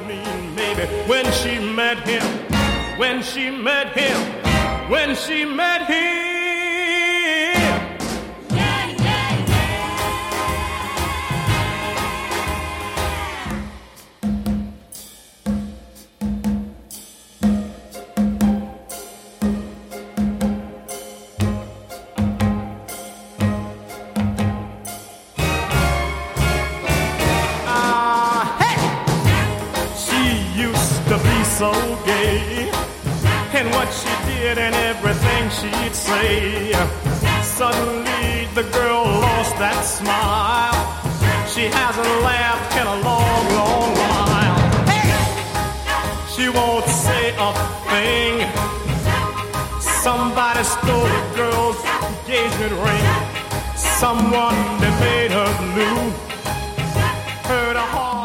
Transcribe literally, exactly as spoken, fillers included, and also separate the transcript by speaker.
Speaker 1: mean, maybe when she met him, when she met him, when she met him. So gay, and what she did and everything she'd say. Suddenly the girl lost that smile. She hasn't laughed in a long, long while. Hey! She won't say a thing. Somebody stole the girl's engagement ring. Someone that made her blue. Heard a heart.